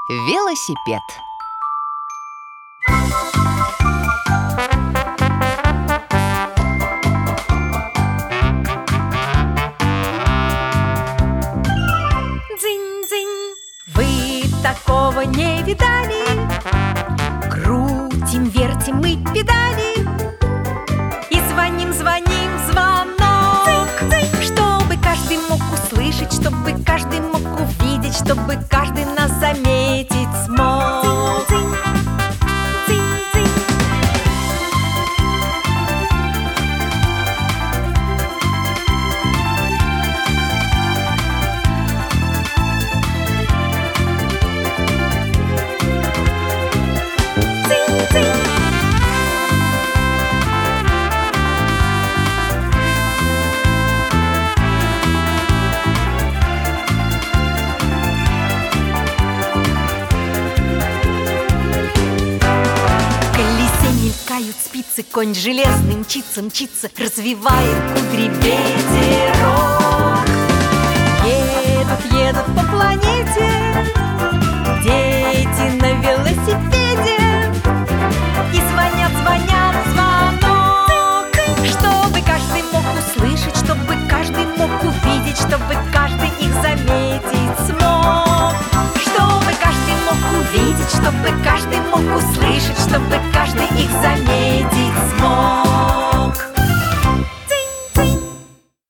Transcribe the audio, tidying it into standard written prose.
Велосипед. Дзынь-дзынь, вы такого не видали? Крутим, вертим мы педали и звоним, звоним в звонок. Дзынь-дзынь, чтобы каждый мог услышать, чтобы каждый мог увидеть, чтобы каждый нас заметить смог. Дзынь-дзынь, дзынь-дзынь. Дзынь-дзынь. В колесе мелькают спицы, конь железный мчится, мчится, развивает кудри ветерок. Едут, едут по планете дети на велосипеде и звонят, звонят в звонок, чтобы каждый мог услышать, чтобы каждый мог увидеть, чтобы каждый их заметить смог. Чтобы каждый мог увидеть, чтобы каждый мог услышать, чтобы каждый их заметить смог.